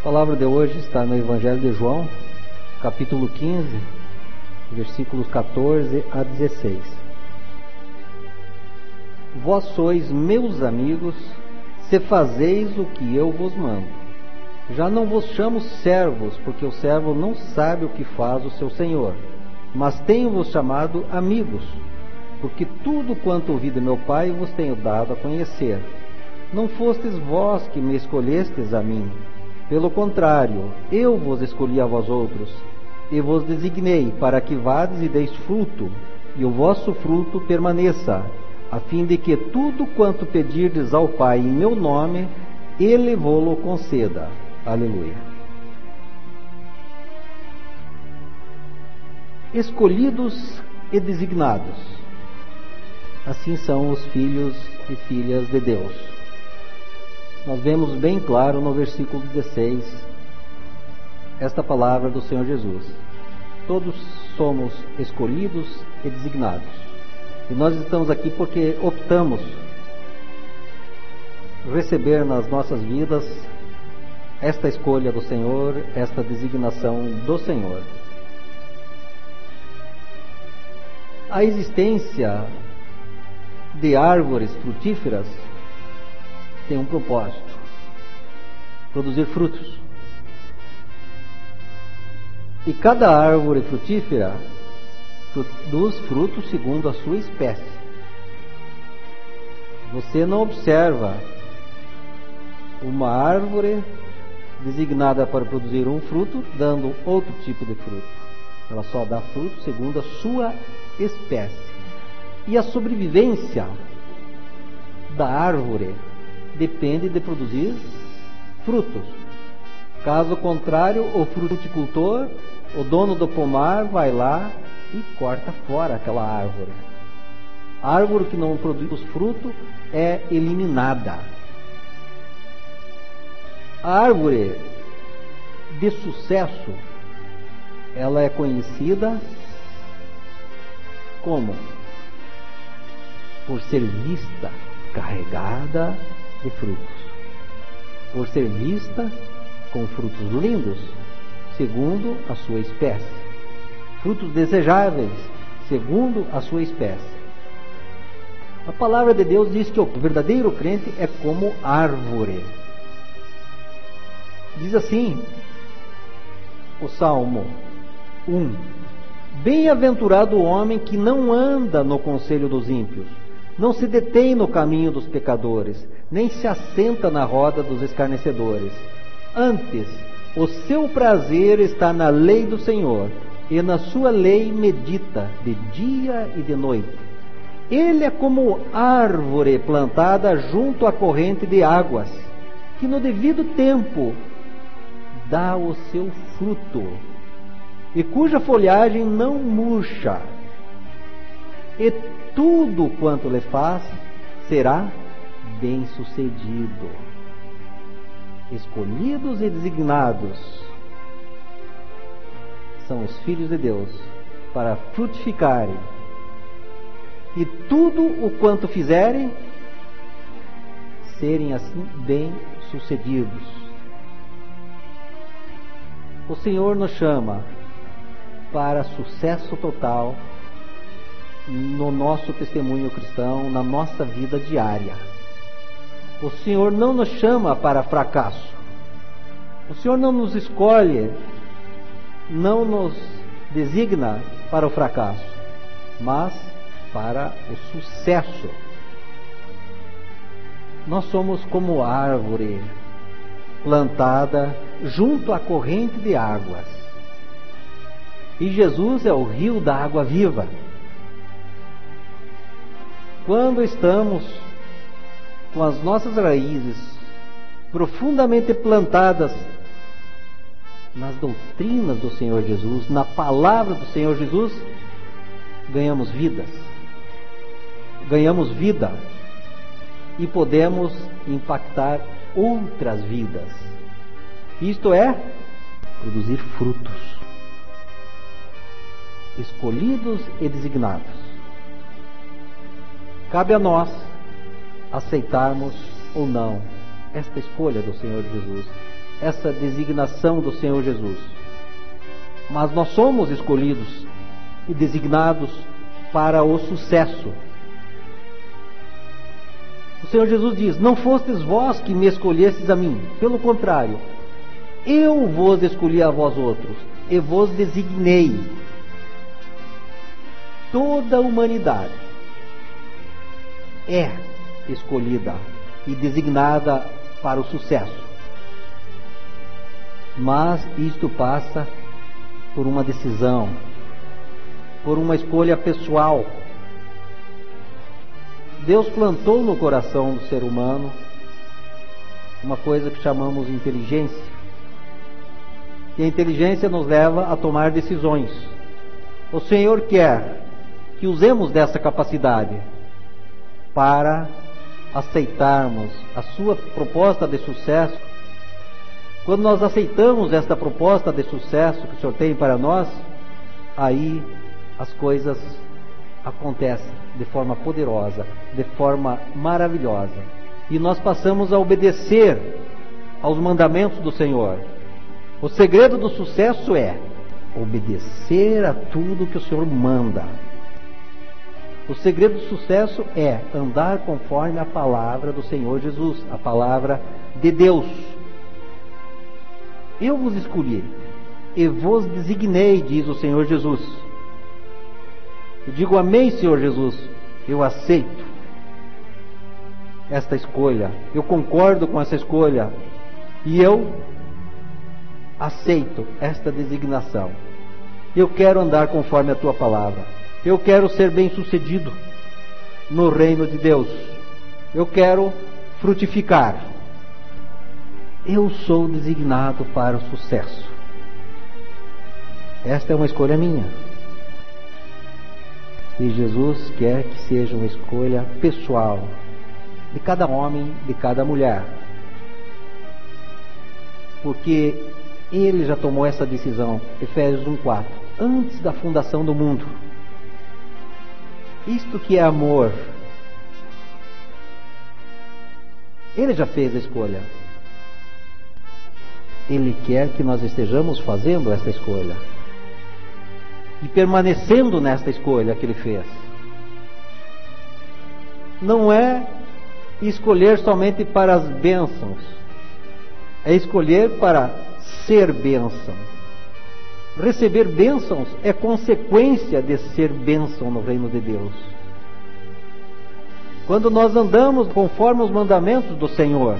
A palavra de hoje está no Evangelho de João, capítulo 15, versículos 14 a 16. Vós sois meus amigos, se fazeis o que eu vos mando. Já não vos chamo servos, porque o servo não sabe o que faz o seu senhor, mas tenho-vos chamado amigos, porque tudo quanto ouvi de meu Pai vos tenho dado a conhecer. Não fostes vós que me escolhestes a mim, pelo contrário, eu vos escolhi a vós outros, e vos designei para que vades e deis fruto, e o vosso fruto permaneça, a fim de que tudo quanto pedirdes ao Pai em meu nome, Ele vô-lo conceda. Aleluia. Escolhidos e designados. Assim são os filhos e filhas de Deus. Nós vemos bem claro no versículo 16 esta palavra do Senhor Jesus. Todos somos escolhidos e designados. E nós estamos aqui porque optamos receber nas nossas vidas esta escolha do Senhor, esta designação do Senhor. A existência de árvores frutíferas tem um propósito: produzir frutos. E cada árvore frutífera produz frutos segundo a sua espécie. Você não observa uma árvore designada para produzir um fruto dando outro tipo de fruto. Ela só dá fruto segundo a sua espécie. E a sobrevivência da árvore depende de produzir frutos. Caso contrário, o fruticultor, o dono do pomar, vai lá e corta fora aquela árvore. A árvore que não produz fruto é eliminada. A árvore de sucesso, ela é conhecida como? Por ser vista carregada de frutos, por ser vista com frutos lindos, segundo a sua espécie, frutos desejáveis, segundo a sua espécie. A palavra de Deus diz que o verdadeiro crente é como árvore. Diz assim o Salmo 1: Bem-aventurado o homem que não anda no conselho dos ímpios, não se detém no caminho dos pecadores, nem se assenta na roda dos escarnecedores. Antes, o seu prazer está na lei do Senhor, e na sua lei medita de dia e de noite. Ele é como árvore plantada junto à corrente de águas, que no devido tempo dá o seu fruto, e cuja folhagem não murcha, e tudo quanto lhe faz será bem-sucedido. Escolhidos e designados são os filhos de Deus para frutificarem, e tudo o quanto fizerem serem assim bem-sucedidos. O Senhor nos chama para sucesso total no nosso testemunho cristão, na nossa vida diária. O Senhor não nos chama para fracasso. O Senhor não nos escolhe, não nos designa para o fracasso, mas para o sucesso. Nós somos como árvore plantada junto à corrente de águas. E Jesus é o rio da água viva. Quando estamos com as nossas raízes profundamente plantadas nas doutrinas do Senhor Jesus, na palavra do Senhor Jesus, ganhamos vidas, ganhamos vida e podemos impactar outras vidas. Isto é, produzir frutos. Escolhidos e designados. Cabe a nós aceitarmos ou não esta escolha do Senhor Jesus essa designação do Senhor Jesus. Mas nós somos escolhidos e designados para o sucesso. O Senhor Jesus diz: não fostes vós que me escolhestes a mim, pelo contrário, eu vos escolhi a vós outros, e vos designei. Toda a humanidade é escolhida e designada para o sucesso. Mas isto passa por uma decisão, por uma escolha pessoal. Deus plantou no coração do ser humano uma coisa que chamamos de inteligência. E a inteligência nos leva a tomar decisões. O Senhor quer que usemos dessa capacidade para aceitarmos a sua proposta de sucesso. Quando nós aceitamos esta proposta de sucesso que o Senhor tem para nós, aí as coisas acontecem de forma poderosa, de forma maravilhosa. E nós passamos a obedecer aos mandamentos do Senhor. O segredo do sucesso é obedecer a tudo que o Senhor manda. O segredo do sucesso é andar conforme a palavra do Senhor Jesus, a palavra de Deus. Eu vos escolhi e vos designei, diz o Senhor Jesus. Eu digo amém, Senhor Jesus. Eu aceito esta escolha. Eu concordo com essa escolha. E eu aceito esta designação. Eu quero andar conforme a tua palavra. Eu quero ser bem-sucedido no reino de Deus. Eu quero frutificar. Eu sou designado para o sucesso. Esta é uma escolha minha. E Jesus quer que seja uma escolha pessoal de cada homem, de cada mulher. Porque Ele já tomou essa decisão. Efésios 1:4. Antes da fundação do mundo. Isto que é amor. Ele já fez a escolha. Ele quer que nós estejamos fazendo esta escolha. E permanecendo nesta escolha que Ele fez. Não é escolher somente para as bênçãos. É escolher para ser bênção. Receber bênçãos é consequência de ser bênção no reino de Deus. Quando nós andamos conforme os mandamentos do Senhor,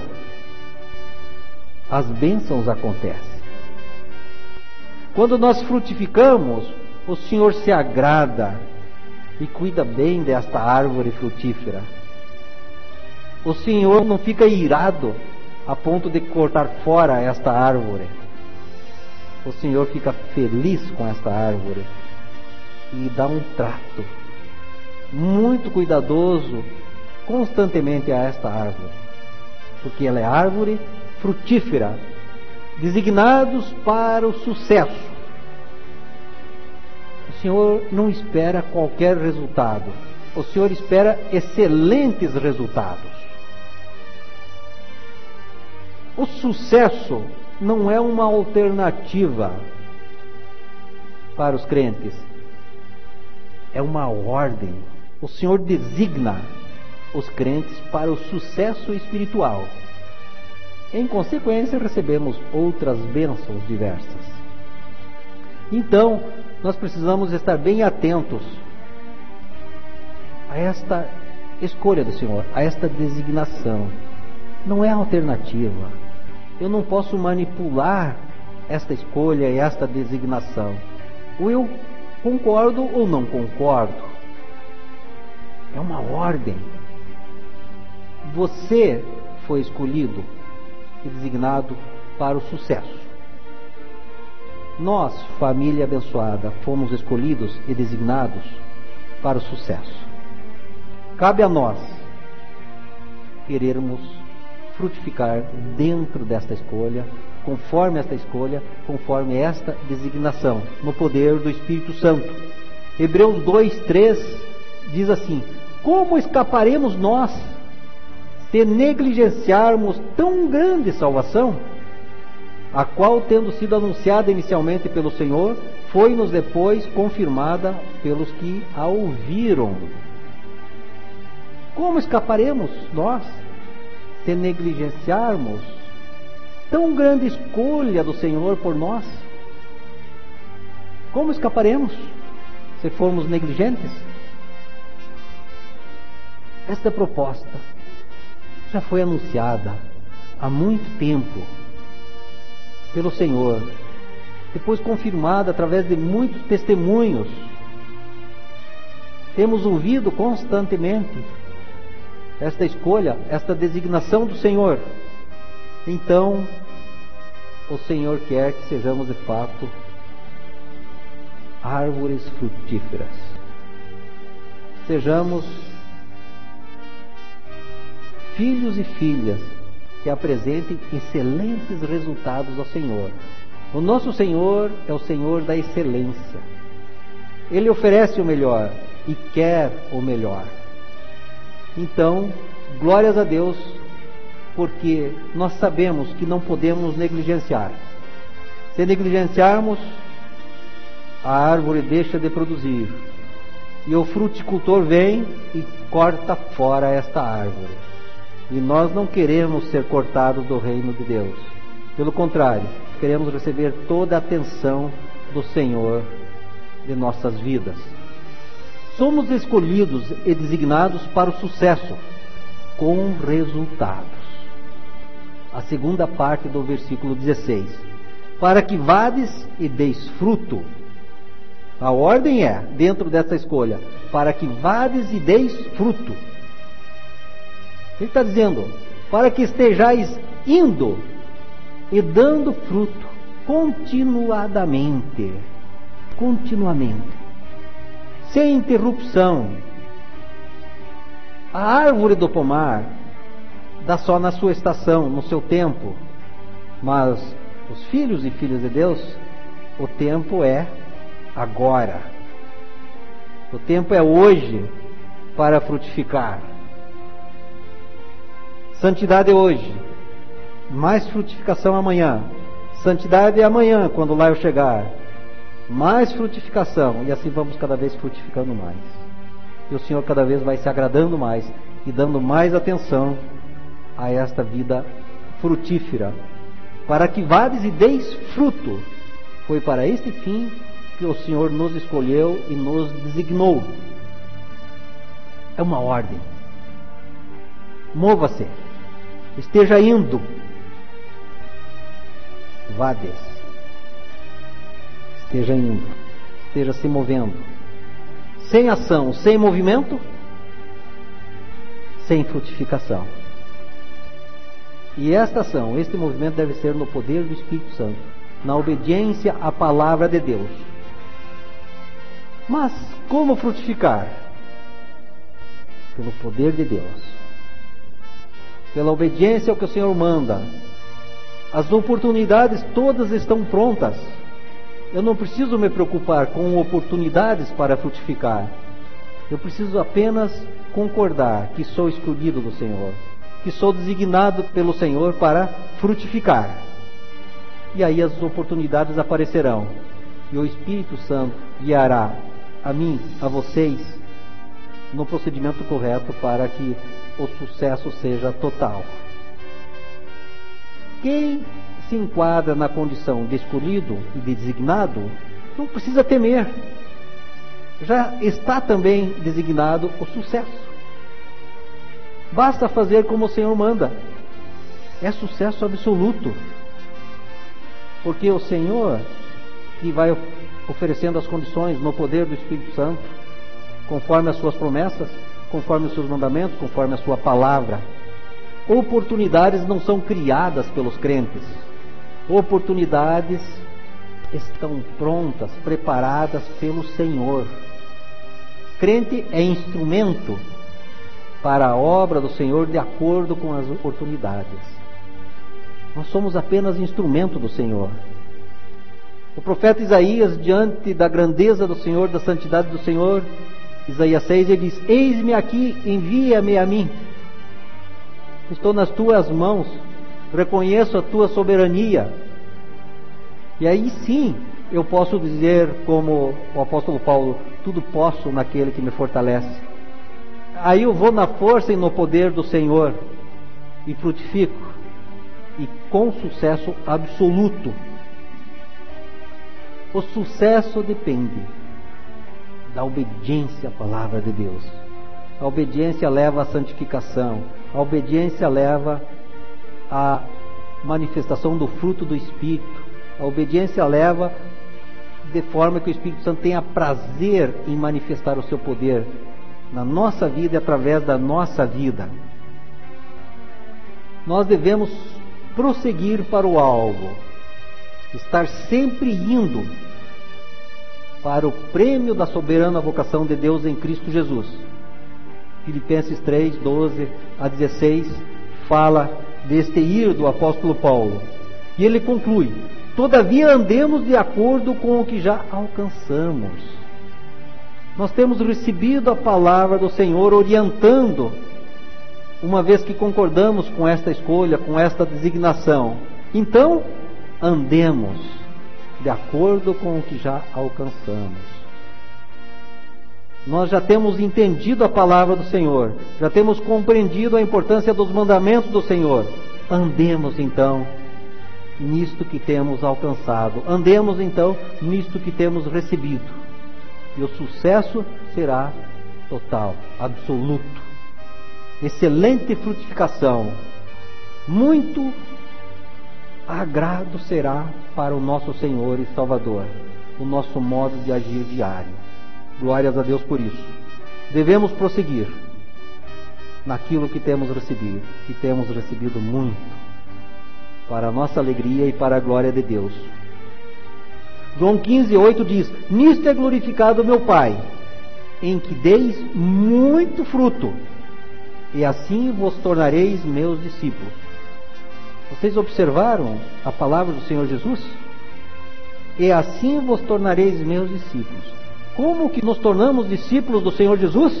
as bênçãos acontecem. Quando nós frutificamos, o Senhor se agrada e cuida bem desta árvore frutífera. O Senhor não fica irado a ponto de cortar fora esta árvore. O Senhor fica feliz com esta árvore e dá um trato muito cuidadoso constantemente a esta árvore, porque ela é árvore frutífera, designados para o sucesso. O Senhor não espera qualquer resultado. O Senhor espera excelentes resultados. O sucesso não é uma alternativa para os crentes. É uma ordem. O Senhor designa os crentes para o sucesso espiritual. Em consequência, recebemos outras bênçãos diversas. Então, nós precisamos estar bem atentos a esta escolha do Senhor, a esta designação. Não é alternativa. Eu não posso manipular esta escolha e esta designação. Ou eu concordo ou não concordo. É uma ordem. Você foi escolhido e designado para o sucesso. Nós, família abençoada, fomos escolhidos e designados para o sucesso. Cabe a nós querermos frutificar dentro desta escolha, conforme esta escolha, conforme esta designação, no poder do Espírito Santo. Hebreus 2:3 diz assim: como escaparemos nós se negligenciarmos tão grande salvação? a qual, tendo sido anunciada inicialmente pelo Senhor, foi-nos depois confirmada pelos que a ouviram. Como escaparemos nós se negligenciarmos tão grande escolha do Senhor por nós? Como escaparemos se formos negligentes? Esta proposta já foi anunciada há muito tempo pelo Senhor, depois confirmada através de muitos testemunhos. Temos ouvido constantemente esta escolha, esta designação do Senhor. Então, o Senhor quer que sejamos de fato árvores frutíferas. Sejamos filhos e filhas que apresentem excelentes resultados ao Senhor. O nosso Senhor é o Senhor da excelência. Ele oferece o melhor e quer o melhor. Então, glórias a Deus, porque nós sabemos que não podemos negligenciar. Se negligenciarmos, a árvore deixa de produzir, e o fruticultor vem e corta fora esta árvore. E nós não queremos ser cortados do reino de Deus. Pelo contrário, queremos receber toda a atenção do Senhor de nossas vidas. Somos escolhidos e designados para o sucesso, com resultados. A segunda parte do versículo 16. Para que vades e deis fruto. A ordem é, dentro dessa escolha, para que vades e deis fruto. Ele está dizendo, para que estejais indo e dando fruto continuamente, sem interrupção. A árvore do pomar dá só na sua estação, no seu tempo, mas os filhos e filhas de Deus, o tempo é agora. O tempo é hoje para frutificar. Santidade é hoje, mais frutificação amanhã. Santidade é amanhã, quando lá eu chegar. Mais frutificação, e assim vamos cada vez frutificando mais. E o Senhor cada vez vai se agradando mais e dando mais atenção a esta vida frutífera. Para que vades e deis fruto. Foi para este fim que o Senhor nos escolheu e nos designou. É uma ordem. Mova-se. Esteja indo. Vades. Esteja indo. Esteja se movendo. Sem ação, sem movimento, sem frutificação. E esta ação, este movimento deve ser no poder do Espírito Santo, na obediência à palavra de Deus. Mas como frutificar? Pelo poder de Deus. Pela obediência ao que o Senhor manda. As oportunidades todas estão prontas. Eu não preciso me preocupar com oportunidades para frutificar. Eu preciso apenas concordar que sou escolhido do Senhor, que sou designado pelo Senhor para frutificar. E aí as oportunidades aparecerão. E o Espírito Santo guiará a mim, a vocês, no procedimento correto para que o sucesso seja total. Quem se enquadra na condição de escolhido e de designado, não precisa temer. Já está também designado o sucesso. Basta fazer como o Senhor manda. É sucesso absoluto. Porque o Senhor que vai oferecendo as condições no poder do Espírito Santo, conforme as suas promessas, conforme os seus mandamentos, conforme a sua palavra. Oportunidades não são criadas pelos crentes. Oportunidades estão prontas, preparadas pelo Senhor. Crente é instrumento para a obra do Senhor de acordo com as oportunidades. Nós somos apenas instrumento do Senhor. O profeta Isaías, diante da grandeza do Senhor, da santidade do Senhor, Isaías 6, ele diz: eis-me aqui, envia-me a mim. Estou nas tuas mãos, reconheço a tua soberania, E aí sim, eu posso dizer, como o apóstolo Paulo, tudo posso naquele que me fortalece. Aí eu vou na força e no poder do Senhor e frutifico, e com sucesso absoluto. O sucesso depende da obediência à palavra de Deus. A obediência leva à santificação. A obediência leva à manifestação do fruto do Espírito. A obediência leva de forma que o Espírito Santo tenha prazer em manifestar o seu poder na nossa vida e através da nossa vida. Nós devemos prosseguir para o alvo, estar sempre indo para o prêmio da soberana vocação de Deus em Cristo Jesus. Filipenses 3, 12 a 16 fala deste ir do apóstolo Paulo. E ele conclui: todavia andemos de acordo com o que já alcançamos. Nós temos recebido a palavra do Senhor orientando, uma vez que concordamos com esta escolha, com esta designação. Então, andemos de acordo com o que já alcançamos. Nós já temos entendido a palavra do Senhor, já temos compreendido a importância dos mandamentos do Senhor. Andemos então nisto que temos alcançado, andemos então nisto que temos recebido, e o sucesso será total, absoluto, excelente frutificação, muito agrado será para o nosso Senhor e Salvador o nosso modo de agir diário. Glórias a Deus por isso. Devemos prosseguir naquilo que temos recebido, e temos recebido muito, para a nossa alegria e para a glória de Deus. João 15, 8 diz: nisto é glorificado meu Pai, em que deis muito fruto, e assim vos tornareis meus discípulos. Vocês observaram a palavra do Senhor Jesus? E assim vos tornareis meus discípulos. Como que nos tornamos discípulos do Senhor Jesus?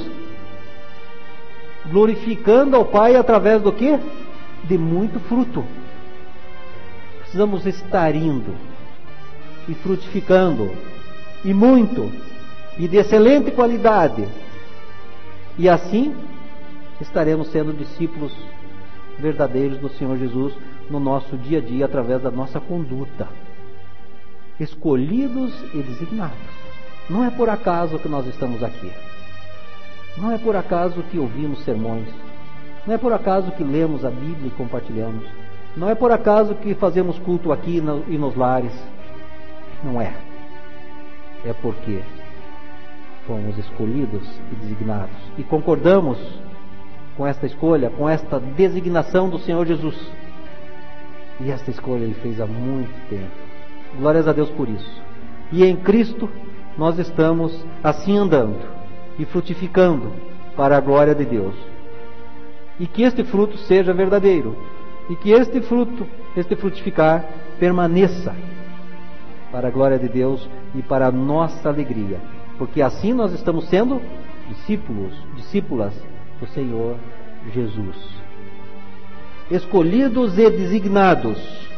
Glorificando ao Pai através do quê? De muito fruto. Precisamos estar indo e frutificando, e muito, e de excelente qualidade. E assim estaremos sendo discípulos verdadeiros do Senhor Jesus no nosso dia a dia, através da nossa conduta. Escolhidos e designados. Não é por acaso que nós estamos aqui. Não é por acaso que ouvimos sermões. Não é por acaso que lemos a Bíblia e compartilhamos. Não é por acaso que fazemos culto aqui e nos lares. Não é. É porque fomos escolhidos e designados. E concordamos com esta escolha, com esta designação do Senhor Jesus. E esta escolha Ele fez há muito tempo. Glórias a Deus por isso. E em Cristo nós estamos assim andando e frutificando para a glória de Deus. E que este fruto seja verdadeiro. E que este fruto, este frutificar, permaneça para a glória de Deus e para a nossa alegria. Porque assim nós estamos sendo discípulas do Senhor Jesus. Escolhidos e designados.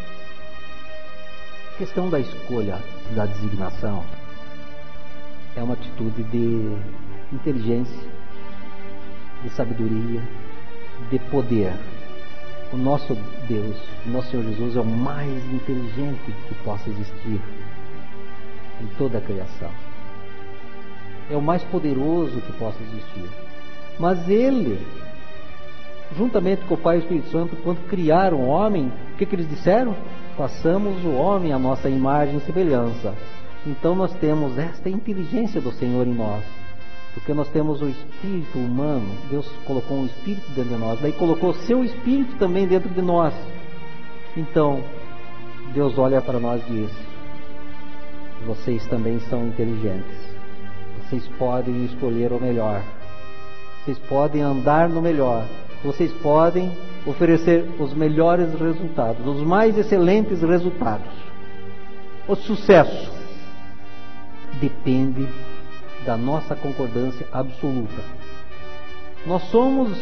A questão da escolha, da designação, é uma atitude de inteligência, de sabedoria, de poder. O nosso Deus, o nosso Senhor Jesus é o mais inteligente que possa existir em toda a criação. É o mais poderoso que possa existir. Mas Ele, juntamente com o Pai e o Espírito Santo, quando criaram o homem, o que eles disseram? Façamos o homem à nossa imagem e semelhança. Então nós temos esta inteligência do Senhor em nós, porque nós temos o espírito humano. Deus colocou um espírito dentro de nós, daí colocou o seu espírito também dentro de nós. Então Deus olha para nós e diz: vocês também são inteligentes, vocês podem escolher o melhor, vocês podem andar no melhor, vocês podem oferecer os melhores resultados, os mais excelentes resultados. O sucesso depende da nossa concordância absoluta. Nós somos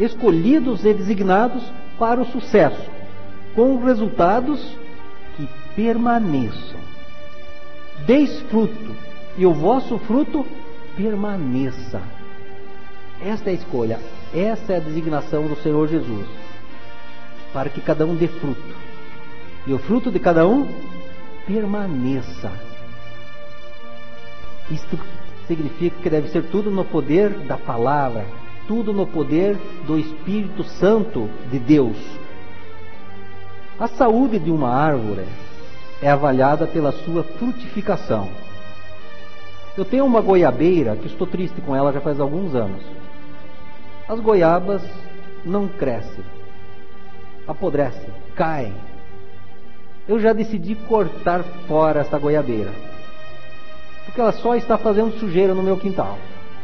escolhidos e designados para o sucesso, com resultados que permaneçam. Deis fruto, e o vosso fruto permaneça. Esta é a escolha, essa é a designação do Senhor Jesus, para que cada um dê fruto, e o fruto de cada um permaneça. Isto significa que deve ser tudo no poder da palavra, tudo no poder do Espírito Santo de Deus. A saúde de uma árvore é avaliada pela sua frutificação. Eu tenho uma goiabeira que estou triste com ela já faz alguns anos. As goiabas não crescem, apodrecem, caem. Eu já decidi cortar fora esta goiabeira, porque ela só está fazendo sujeira no meu quintal.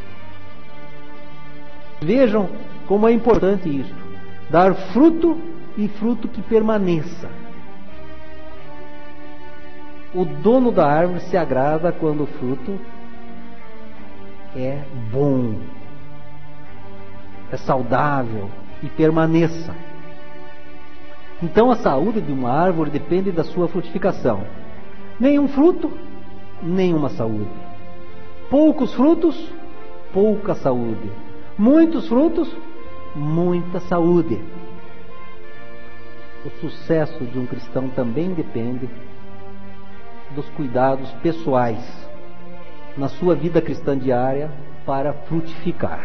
Vejam como é importante isto: dar fruto, e fruto que permaneça. O dono da árvore se agrada quando o fruto é bom, é saudável e permaneça. Então a saúde de uma árvore depende da sua frutificação. Nenhum fruto, nenhuma saúde. Poucos frutos, pouca saúde. Muitos frutos, muita saúde. O sucesso de um cristão também depende dos cuidados pessoais na sua vida cristã diária para frutificar.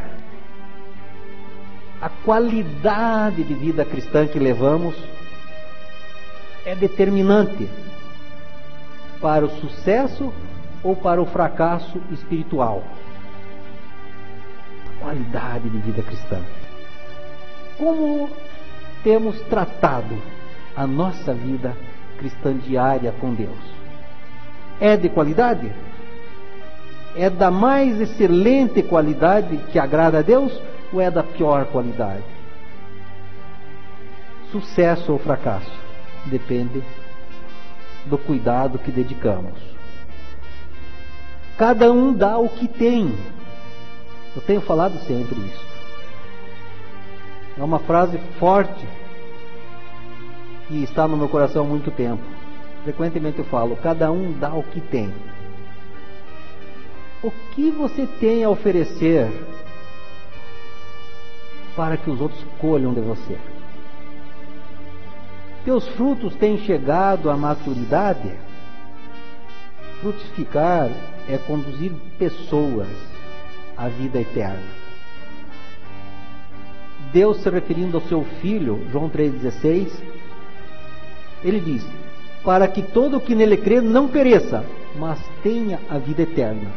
A qualidade de vida cristã que levamos é determinante para o sucesso ou para o fracasso espiritual. A qualidade de vida cristã. Como temos tratado a nossa vida cristã diária com Deus? É de qualidade? É da mais excelente qualidade que agrada a Deus, ou é da pior qualidade? Sucesso ou fracasso depende do cuidado que dedicamos. Cada um dá o que tem. Eu tenho falado sempre isso. É uma frase forte que está no meu coração há muito tempo. Frequentemente eu falo: cada um dá o que tem. O que você tem a oferecer para que os outros colham de você? Teus frutos têm chegado à maturidade? Frutificar é conduzir pessoas à vida eterna. Deus, se referindo ao seu Filho, João 3,16, ele diz: para que todo o que nele crê não pereça, mas tenha a vida eterna.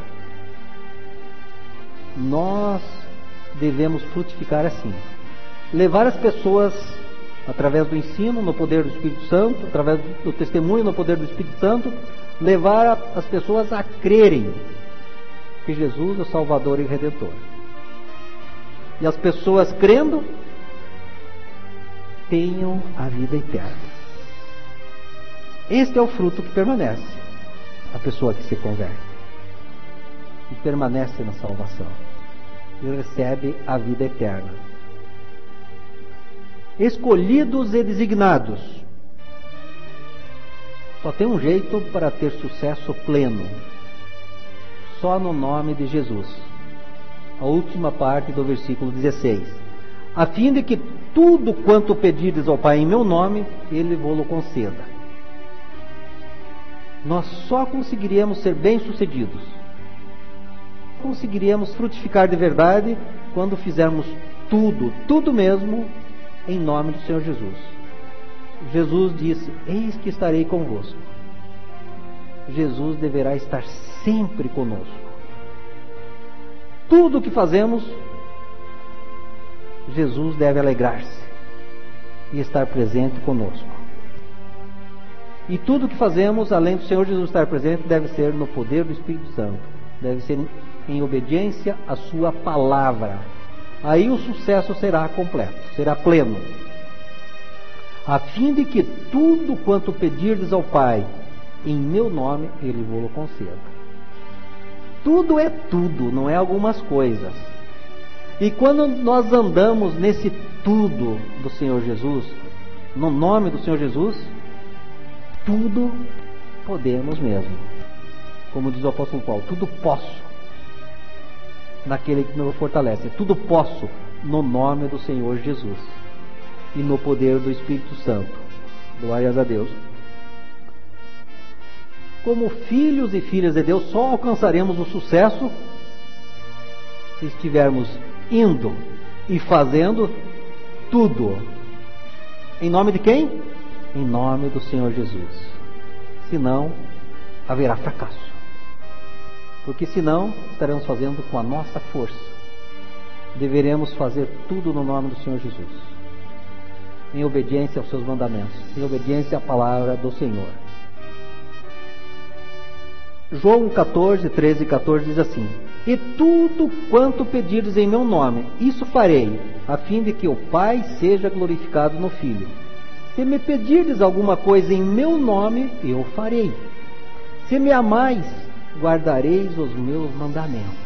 Nós devemos frutificar assim, levar as pessoas, através do ensino no poder do Espírito Santo, através do testemunho no poder do Espírito Santo, levar as pessoas a crerem que Jesus é o Salvador e Redentor. E as pessoas crendo, tenham a vida eterna. Este é o fruto que permanece. A pessoa que se converte e permanece na salvação, ele recebe a vida eterna. Escolhidos e designados. Só tem um jeito para ter sucesso pleno: só no nome de Jesus. A última parte do versículo 16: a fim de que tudo quanto pedirdes ao Pai em meu nome, Ele vos conceda. Nós só conseguiríamos ser bem-sucedidos, conseguiríamos frutificar de verdade, quando fizermos tudo mesmo, em nome do Senhor Jesus. Jesus disse: eis que estarei convosco. Jesus deverá estar sempre conosco. Tudo o que fazemos, Jesus deve alegrar-se e estar presente conosco. E tudo o que fazemos, além do Senhor Jesus estar presente, deve ser no poder do Espírito Santo, deve ser em obediência à sua palavra. Aí o sucesso será completo, será pleno. A fim de que tudo quanto pedirdes ao Pai em meu nome, Ele vos conceda. Tudo é tudo, não é algumas coisas. E quando nós andamos nesse tudo do Senhor Jesus, no nome do Senhor Jesus, tudo Podemos mesmo. Como diz o apóstolo Paulo, tudo posso naquele que me fortalece. Tudo posso no nome do Senhor Jesus e no poder do Espírito Santo. Glórias a Deus. Como filhos e filhas de Deus, só alcançaremos o sucesso se estivermos indo e fazendo tudo. Em nome de quem? Em nome do Senhor Jesus. Senão, haverá fracasso. Porque senão, estaremos fazendo com a nossa força. Deveremos fazer tudo no nome do Senhor Jesus. Em obediência aos seus mandamentos. Em obediência à palavra do Senhor. João 14, 13 e 14 diz assim: E tudo quanto pedirdes em meu nome, isso farei, a fim de que o Pai seja glorificado no Filho. Se me pedirdes alguma coisa em meu nome, eu farei. Se me amais, guardareis os meus mandamentos.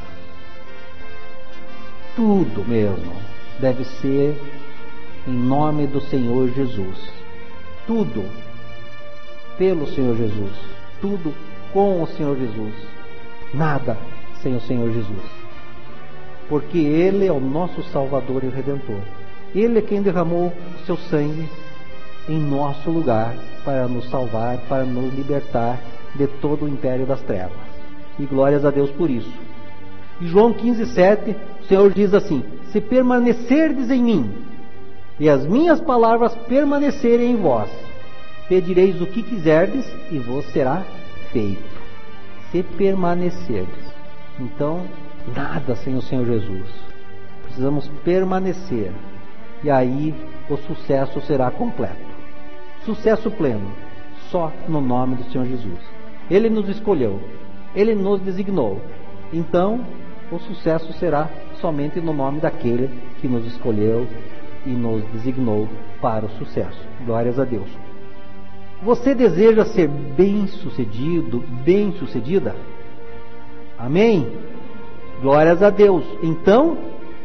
Tudo mesmo deve ser em nome do Senhor Jesus. Tudo pelo Senhor Jesus. Tudo com o Senhor Jesus. Nada sem o Senhor Jesus. Porque Ele é o nosso Salvador e Redentor. Ele é quem derramou o seu sangue em nosso lugar para nos salvar, para nos libertar de todo o império das trevas. E glórias a Deus por isso. Em João 15, 7, o Senhor diz assim: Se permanecerdes em mim, e as minhas palavras permanecerem em vós, pedireis o que quiserdes, e vos será feito. Se permanecerdes. Então, nada sem o Senhor Jesus. Precisamos permanecer. E aí, o sucesso será completo. Sucesso pleno. Só no nome do Senhor Jesus. Ele nos escolheu. Ele nos designou. Então, o sucesso será somente no nome daquele que nos escolheu e nos designou para o sucesso. Glórias a Deus. Você deseja ser bem-sucedido, bem-sucedida? Amém? Glórias a Deus. Então,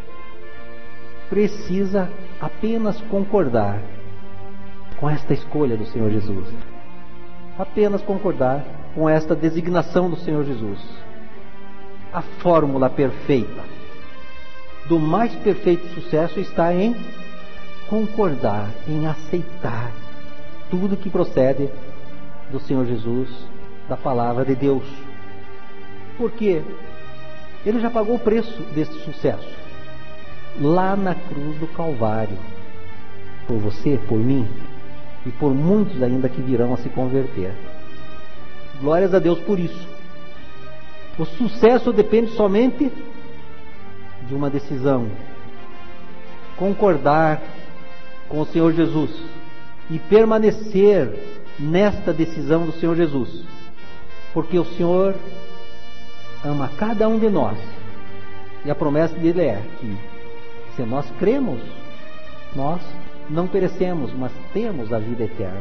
precisa apenas concordar com esta escolha do Senhor Jesus. Apenas concordar com esta designação do Senhor Jesus. A fórmula perfeita do mais perfeito sucesso está em concordar, em aceitar tudo que procede do Senhor Jesus, da palavra de Deus. Porque Ele já pagou o preço desse sucesso lá na cruz do Calvário, por você, por mim e por muitos ainda que virão a se converter. Glórias a Deus por isso. O sucesso depende somente de uma decisão: concordar com o Senhor Jesus e permanecer nesta decisão do Senhor Jesus, porque o Senhor ama cada um de nós, e a promessa dele é que se nós cremos, nós não perecemos, mas temos a vida eterna.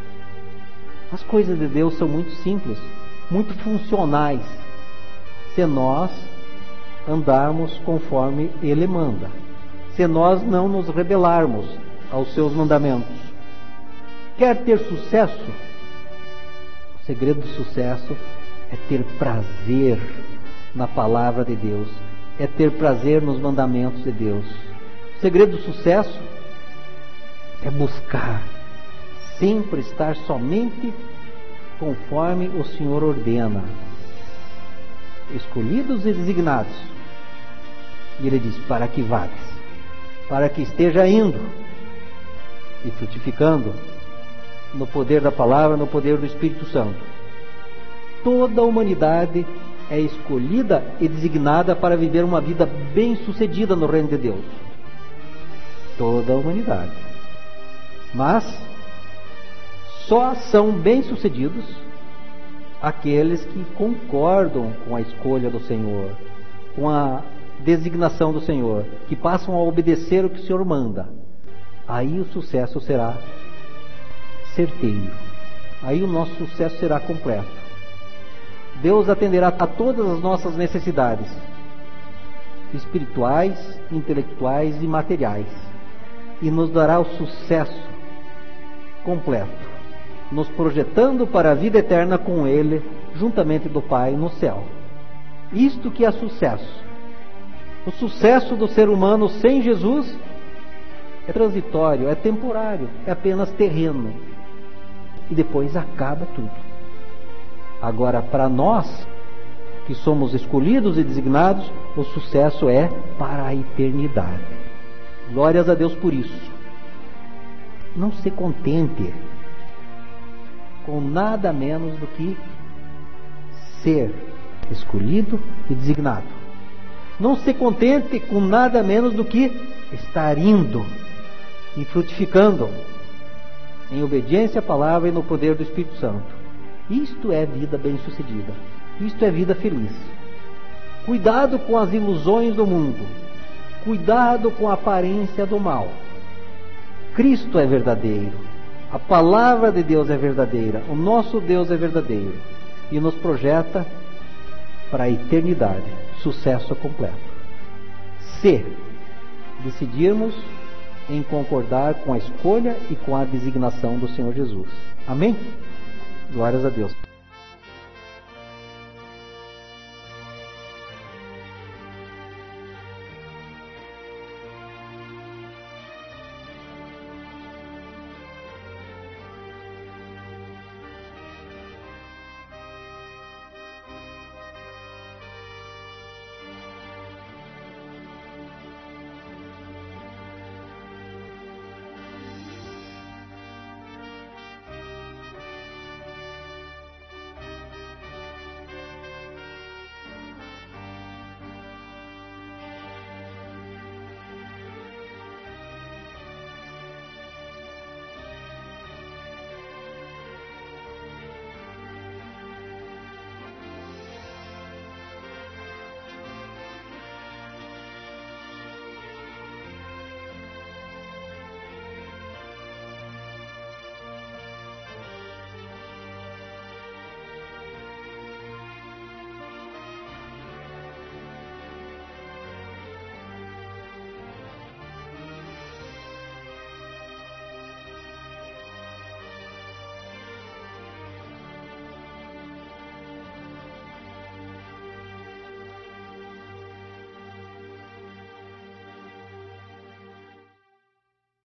As coisas de Deus são muito simples, muito funcionais, se nós andarmos conforme Ele manda, se nós não nos rebelarmos aos seus mandamentos. Quer ter sucesso? O segredo do sucesso é ter prazer na palavra de Deus, é ter prazer nos mandamentos de Deus. O segredo do sucesso é buscar sempre estar somente conforme o Senhor ordena, escolhidos e designados. E Ele diz: para que vades, para que esteja indo e frutificando no poder da palavra, no poder do Espírito Santo. Toda a humanidade é escolhida e designada para viver uma vida bem-sucedida no reino de Deus. Toda a humanidade. Mas só são bem-sucedidos aqueles que concordam com a escolha do Senhor, com a designação do Senhor, que passam a obedecer o que o Senhor manda. Aí o sucesso será certeiro. Aí o nosso sucesso será completo. Deus atenderá a todas as nossas necessidades espirituais, intelectuais e materiais, e nos dará o sucesso completo. nos projetando para a vida eterna com Ele, juntamente do Pai no céu. Isto que é sucesso. O sucesso do ser humano sem Jesus é transitório, é temporário, é apenas terreno. E depois acaba tudo. Agora, para nós, que somos escolhidos e designados, o sucesso é para a eternidade. Glórias a Deus por isso. Não se contente com nada menos do que ser escolhido e designado. Não se contente com nada menos do que estar indo e frutificando em obediência à palavra e no poder do Espírito Santo. Isto é vida bem-sucedida. Isto é vida feliz. Cuidado com as ilusões do mundo. Cuidado com a aparência do mal. Cristo é verdadeiro. A palavra de Deus é verdadeira. O nosso Deus é verdadeiro. E nos projeta para a eternidade. Sucesso completo. Se decidirmos em concordar com a escolha e com a designação do Senhor Jesus. Amém? Glórias a Deus.